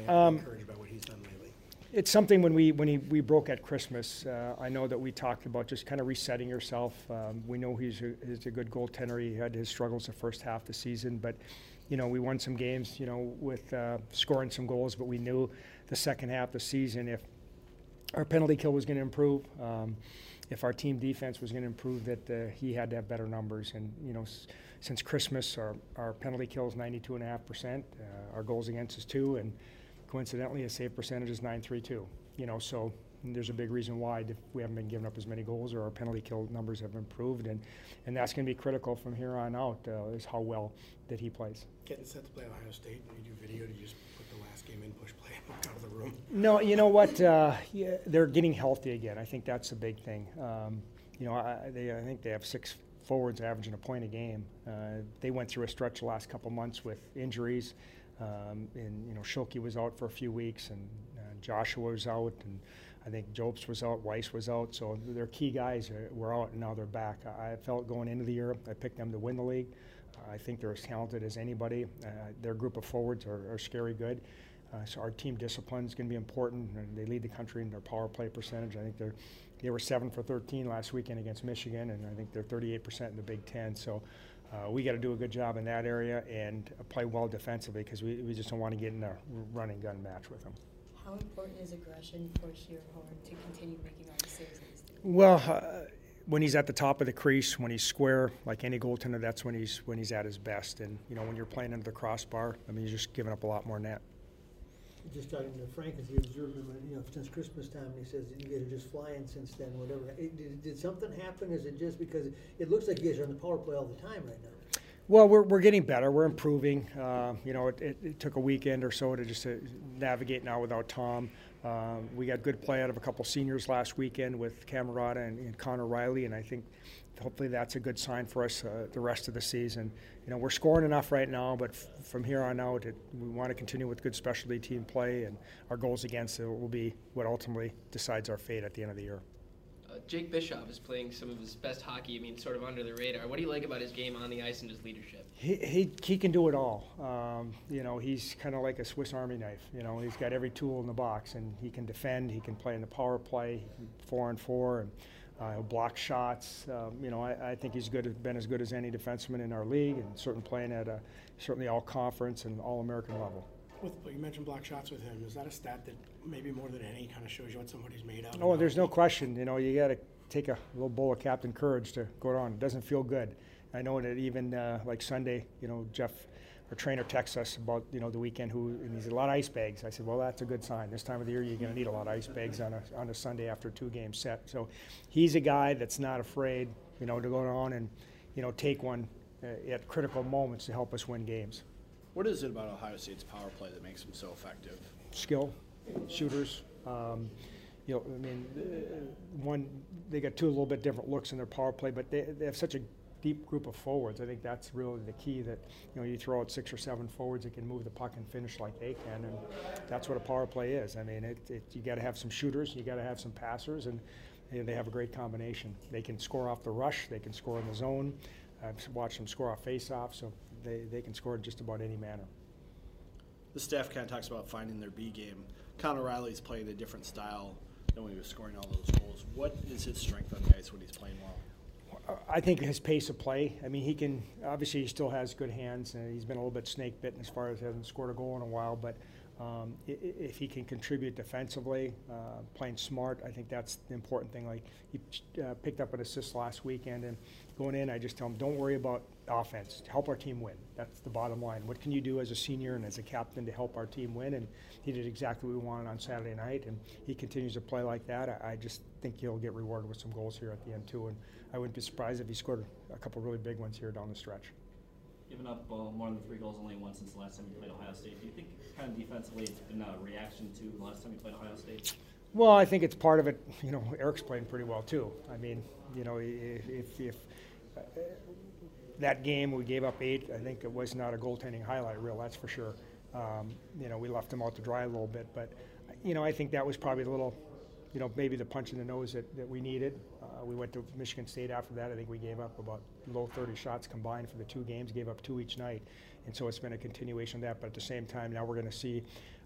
encouraged by what he's done lately? It's something when we broke at Christmas, I know that we talked about just kind of resetting yourself. We know he's a good goaltender. He had his struggles the first half of the season, but we won some games, with scoring some goals, but we knew the second half of the season, if our penalty kill was going to improve, if our team defense was going to improve, that he had to have better numbers. And, since Christmas, our penalty kill is 92.5%, our goals against is 2, and coincidentally, his save percentage is .932. So there's a big reason why we haven't been giving up as many goals, or our penalty kill numbers have improved, and that's going to be critical from here on out, is how well that he plays. Getting set to play Ohio State, when you do video, do you just put the last game in, push play, and walk out of the room? No, you know what? They're getting healthy again. I think that's the big thing. I think they have 6 forwards averaging a point a game. They went through a stretch the last couple months with injuries, and Schulke was out for a few weeks, and Joshua was out, and I think Jobst was out, Weiss was out, so their key guys were out, and now they're back. I felt going into the year, I picked them to win the league. I think they're as talented as anybody. Their group of forwards are scary good. So our team discipline is going to be important, and they lead the country in their power play percentage. I think they were 7 for 13 last weekend against Michigan, and I think they're 38% in the Big Ten. So we got to do a good job in that area and play well defensively, because we just don't want to get in a running gun match with them. How important is aggression for Schierhorn to continue making all the saves that he's doing? Well, when he's at the top of the crease, when he's square, like any goaltender, that's when he's at his best. And when you're playing under the crossbar, you're just giving up a lot more net. Just talking to Frank, as he observed him, since Christmas time, he says you guys are just flying since then. Whatever. Did something happen? Is it just because it looks like you guys are on the power play all the time right now? Well, we're getting better. We're improving. It took a weekend or so to just navigate now without Tom. We got good play out of a couple seniors last weekend with Camerata and Connor Riley, and I think hopefully that's a good sign for us the rest of the season. We're scoring enough right now, but from here on out, we want to continue with good specialty team play, and our goals against it will be what ultimately decides our fate at the end of the year. Jake Bischoff is playing some of his best hockey, sort of under the radar. What do you like about his game on the ice and his leadership? He can do it all. He's kind of like a Swiss Army knife. He's got every tool in the box, and he can defend, he can play in the power play, 4-on-4, and he'll block shots. I think he's been as good as any defenseman in our league, and certainly playing at a certainly all-conference and all-American level. You mentioned block shots with him. Is that a stat that maybe more than any kind of shows you what somebody's made of? Oh, there's no question. You got to take a little bowl of Captain Courage to go on. It doesn't feel good. I know that even like Sunday, Jeff, our trainer, texts us about the weekend and he's a lot of ice bags. I said, well, that's a good sign. This time of the year, you're going to need a lot of ice bags on a Sunday after a 2-game set. So he's a guy that's not afraid, to go on and take one at critical moments to help us win games. What is it about Ohio State's power play that makes them so effective? Skill, shooters. They got 2 a little bit different looks in their power play, but they have such a deep group of forwards. I think that's really the key, that you throw out 6 or 7 forwards that can move the puck and finish like they can, and that's what a power play is. You got to have some shooters, you got to have some passers, and they have a great combination. They can score off the rush, they can score in the zone. I've watched them score off face-off, so they can score in just about any manner. The staff kind of talks about finding their B game. Connor Riley's playing a different style than when he was scoring all those goals. What is his strength on the ice when he's playing well? I think his pace of play. He still has good hands, and he's been a little bit snake bitten as far as hasn't scored a goal in a while, but if he can contribute defensively, playing smart, I think that's the important thing. Like, he picked up an assist last weekend, and going in, I just tell him, don't worry about offense. Help our team win. That's the bottom line. What can you do as a senior and as a captain to help our team win? And he did exactly what we wanted on Saturday night, and he continues to play like that. I just think he'll get rewarded with some goals here at the end, too, and I wouldn't be surprised if he scored a couple really big ones here down the stretch. Given up more than 3 goals only once since the last time you played Ohio State, do you think kind of defensively it's been a reaction to the last time you played Ohio State? Well, I think it's part of it. Eric's playing pretty well too. If that game we gave up 8, I think it was not a goaltending highlight reel, that's for sure. We left him out to dry a little bit, but I think that was probably the little, maybe the punch in the nose that we needed. We went to Michigan State after that. I think we gave up about low 30 shots combined for the 2 games, gave up 2 each night. And so it's been a continuation of that. But at the same time, now we're going to see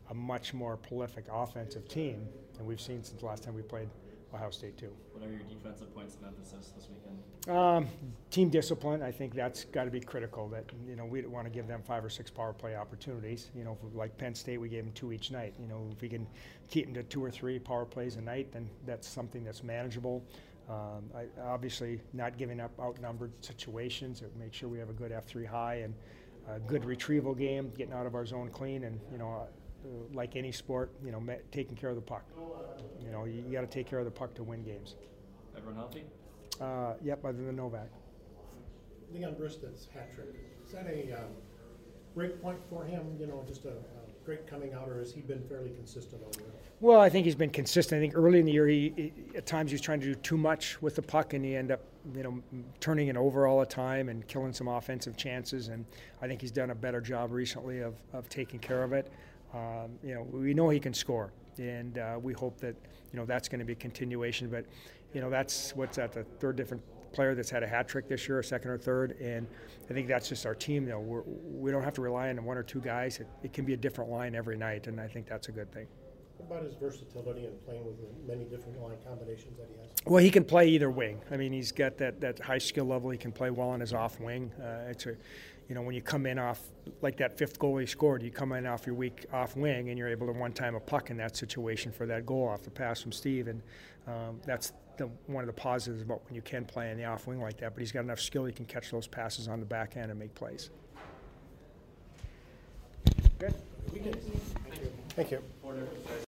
a much more prolific offensive team than we've seen since the last time we played Ohio State too. What are your defensive points of emphasis this weekend? Team discipline, I think that's got to be critical. That, you know, we don't want to give them 5 or 6 power play opportunities. You know, like Penn State, we gave them 2 each night. You know, if we can keep them to 2 or 3 power plays a night, then that's something that's manageable. Obviously, not giving up outnumbered situations. Make sure we have a good F3 high and a good retrieval game, getting out of our zone clean, and, you know, like any sport, you know, taking care of the puck. You know, you got to take care of the puck to win games. Everyone healthy? Yep, other than Novak. Leon Bristed's hat trick, is that a break point for him, you know, just a great coming out, or has he been fairly consistent over there? Well, I think he's been consistent. I think early in the year, he at times he was trying to do too much with the puck, and he ended up, you know, turning it over all the time and killing some offensive chances. And I think he's done a better job recently of taking care of it. You know, we know he can score, and we hope that, you know, that's going to be a continuation. But, you know, that's what's at the 3rd different player that's had a hat trick this year, a 2nd or 3rd, and I think that's just our team. You know, we don't have to rely on 1 or 2 guys. It can be a different line every night, and I think that's a good thing. What about his versatility and playing with the many different line combinations that he has? Well, he can play either wing. I mean, he's got that high skill level. He can play well on his off wing. You know, when you come in off, like that 5th goal he scored, you come in off your weak off wing and you're able to one-time a puck in that situation for that goal off the pass from Steve. And that's one of the positives about when you can play in the off wing like that. But he's got enough skill, he can catch those passes on the backhand and make plays. Good. Thank you.